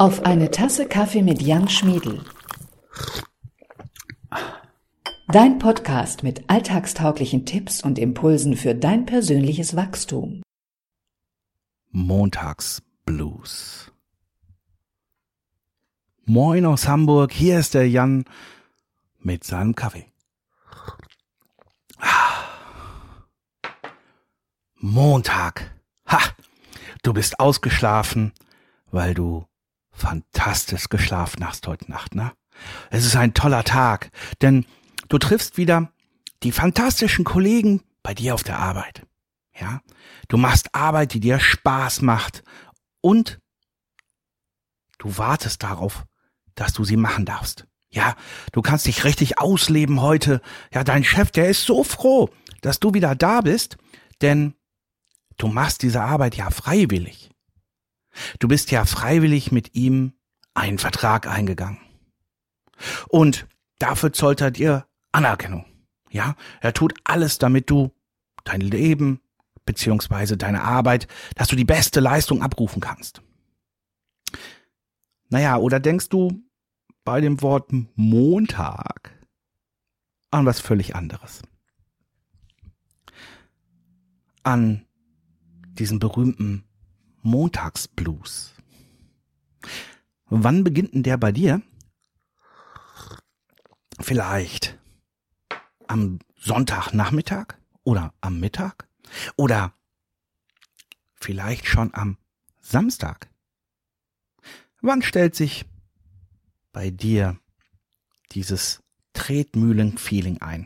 Auf eine Tasse Kaffee mit Jan Schmiedl. Dein Podcast mit alltagstauglichen Tipps und Impulsen für dein persönliches Wachstum. Montagsblues. Moin aus Hamburg, hier ist der Jan mit seinem Kaffee. Montag. Ha! Du bist ausgeschlafen, weil du fantastisch geschlafen hast heute Nacht, ne? Es ist ein toller Tag, denn du triffst wieder die fantastischen Kollegen bei dir auf der Arbeit. Ja? Du machst Arbeit, die dir Spaß macht und du wartest darauf, dass du sie machen darfst. Ja, du kannst dich richtig ausleben heute. Ja, dein Chef, der ist so froh, dass du wieder da bist, denn du machst diese Arbeit ja freiwillig. Du bist ja freiwillig mit ihm einen Vertrag eingegangen. Und dafür zollt er dir Anerkennung. Ja, er tut alles, damit du dein Leben beziehungsweise deine Arbeit, dass du die beste Leistung abrufen kannst. Naja, oder denkst du bei dem Wort Montag an was völlig anderes? An diesen berühmten Montagsblues. Wann beginnt denn der bei dir? Vielleicht am Sonntagnachmittag oder am Mittag oder vielleicht schon am Samstag. Wann stellt sich bei dir dieses Tretmühlen-Feeling ein?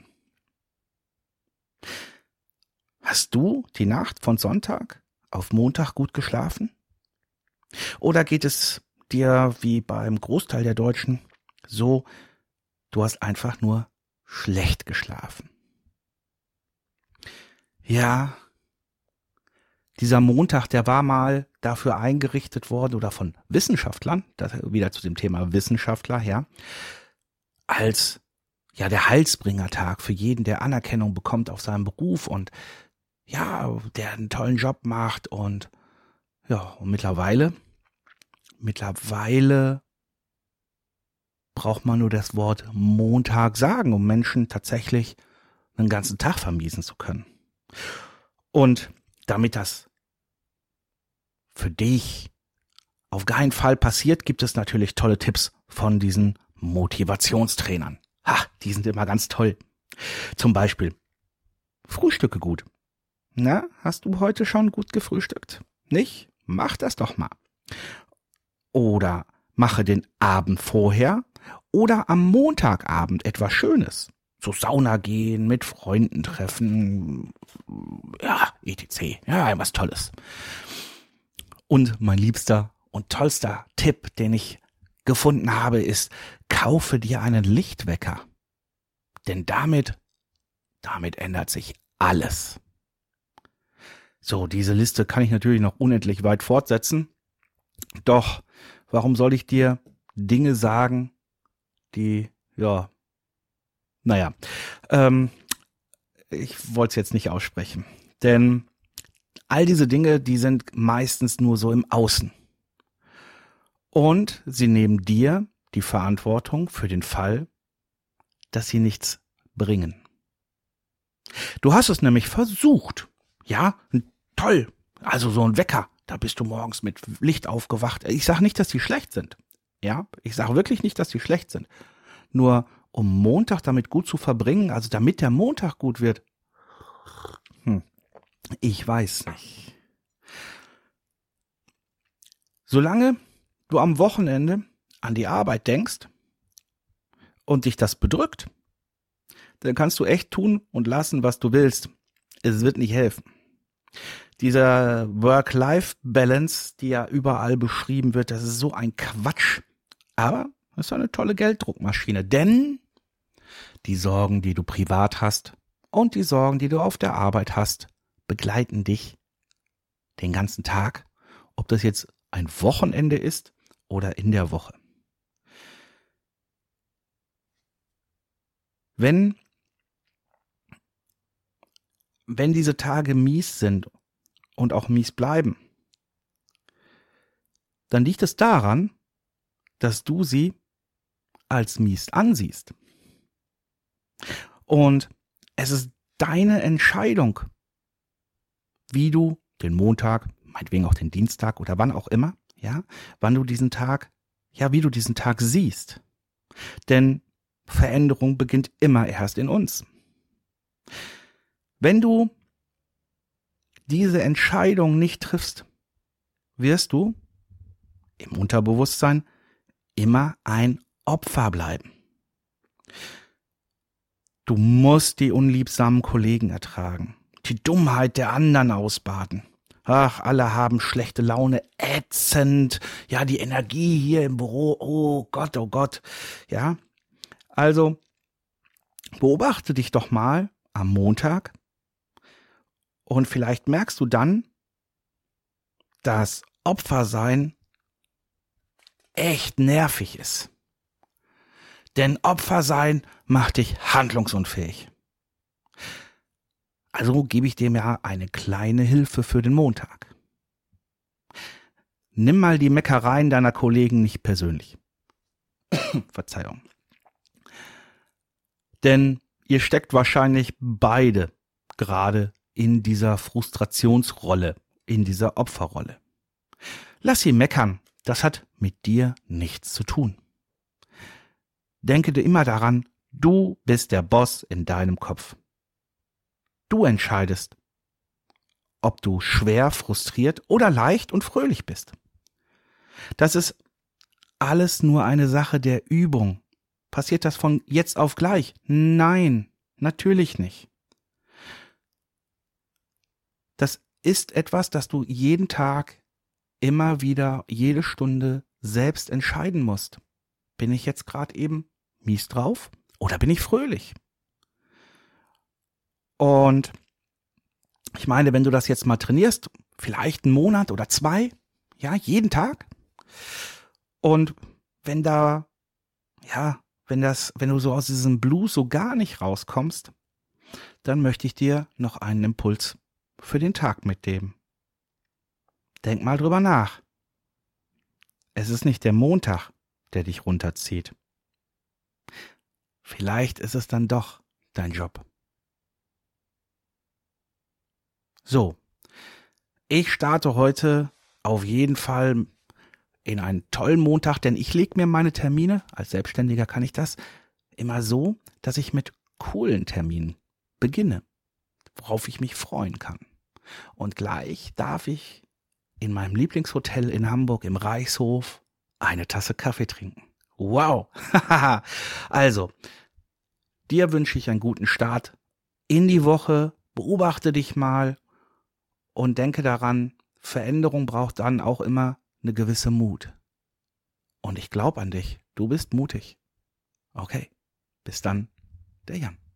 Hast du die Nacht von Sonntag auf Montag gut geschlafen? Oder geht es dir wie beim Großteil der Deutschen so, du hast einfach nur schlecht geschlafen? Ja, dieser Montag, der war mal dafür eingerichtet worden oder von Wissenschaftlern, das wieder zu dem Thema Wissenschaftler her, als ja der Heilsbringertag für jeden, der Anerkennung bekommt auf seinem Beruf und ja, der einen tollen Job macht und ja, und mittlerweile braucht man nur das Wort Montag sagen, um Menschen tatsächlich einen ganzen Tag vermiesen zu können. Und damit das für dich auf keinen Fall passiert, gibt es natürlich tolle Tipps von diesen Motivationstrainern. Die sind immer ganz toll. Zum Beispiel, frühstücke gut. Na, hast du heute schon gut gefrühstückt? Nicht? Mach das doch mal. Oder mache den Abend vorher oder am Montagabend etwas Schönes. Zur Sauna gehen, mit Freunden treffen, ja, etc. Ja, was Tolles. Und mein liebster und tollster Tipp, den ich gefunden habe, ist, kaufe dir einen Lichtwecker. Denn damit ändert sich alles. So, diese Liste kann ich natürlich noch unendlich weit fortsetzen. Doch, warum soll ich dir Dinge sagen, die, ja, naja, ich wollte es jetzt nicht aussprechen. Denn all diese Dinge, die sind meistens nur so im Außen. Und sie nehmen dir die Verantwortung für den Fall, dass sie nichts bringen. Du hast es nämlich versucht. Ja, toll. Also so ein Wecker, da bist du morgens mit Licht aufgewacht. Ich sage nicht, dass die schlecht sind. Ja, ich sage wirklich nicht, dass die schlecht sind. Nur um Montag damit gut zu verbringen, also damit der Montag gut wird, ich weiß nicht. Solange du am Wochenende an die Arbeit denkst und dich das bedrückt, dann kannst du echt tun und lassen, was du willst. Es wird nicht helfen. Dieser Work-Life-Balance, die ja überall beschrieben wird, das ist so ein Quatsch. Aber das ist eine tolle Gelddruckmaschine, denn die Sorgen, die du privat hast und die Sorgen, die du auf der Arbeit hast, begleiten dich den ganzen Tag, ob das jetzt ein Wochenende ist oder in der Woche. Wenn diese Tage mies sind und auch mies bleiben, dann liegt es daran, dass du sie als mies ansiehst. Und es ist deine Entscheidung, wie du den Montag, meinetwegen auch den Dienstag oder wann auch immer, ja, wann du diesen Tag, ja, wie du diesen Tag siehst. Denn Veränderung beginnt immer erst in uns. Wenn du diese Entscheidung nicht triffst, wirst du im Unterbewusstsein immer ein Opfer bleiben. Du musst die unliebsamen Kollegen ertragen, die Dummheit der anderen ausbaden. Ach, alle haben schlechte Laune, ätzend, ja, die Energie hier im Büro, oh Gott, ja. Also, beobachte dich doch mal am Montag und vielleicht merkst du dann, dass Opfersein echt nervig ist. Denn Opfersein macht dich handlungsunfähig. Also gebe ich dir ja eine kleine Hilfe für den Montag. Nimm mal die Meckereien deiner Kollegen nicht persönlich. Verzeihung. Denn ihr steckt wahrscheinlich beide gerade in dieser Frustrationsrolle, in dieser Opferrolle. Lass sie meckern, das hat mit dir nichts zu tun. Denke dir immer daran, du bist der Boss in deinem Kopf. Du entscheidest, ob du schwer, frustriert oder leicht und fröhlich bist. Das ist alles nur eine Sache der Übung. Passiert das von jetzt auf gleich? Nein, natürlich nicht. Das ist etwas, das du jeden Tag, immer wieder, jede Stunde selbst entscheiden musst. Bin ich jetzt gerade eben mies drauf oder bin ich fröhlich? Und ich meine, wenn du das jetzt mal trainierst, vielleicht einen Monat oder 2, ja, jeden Tag. Und wenn du so aus diesem Blues so gar nicht rauskommst, dann möchte ich dir noch einen Impuls für den Tag mitgeben. Denk mal drüber nach. Es ist nicht der Montag, der dich runterzieht. Vielleicht ist es dann doch dein Job. So, ich starte heute auf jeden Fall in einen tollen Montag, denn ich lege mir meine Termine, als Selbstständiger kann ich das, immer so, dass ich mit coolen Terminen beginne, worauf ich mich freuen kann. Und gleich darf ich in meinem Lieblingshotel in Hamburg im Reichshof eine Tasse Kaffee trinken. Wow! Also, dir wünsche ich einen guten Start in die Woche, beobachte dich mal und denke daran, Veränderung braucht dann auch immer eine gewisse Mut. Und ich glaube an dich, du bist mutig. Okay, bis dann, der Jan.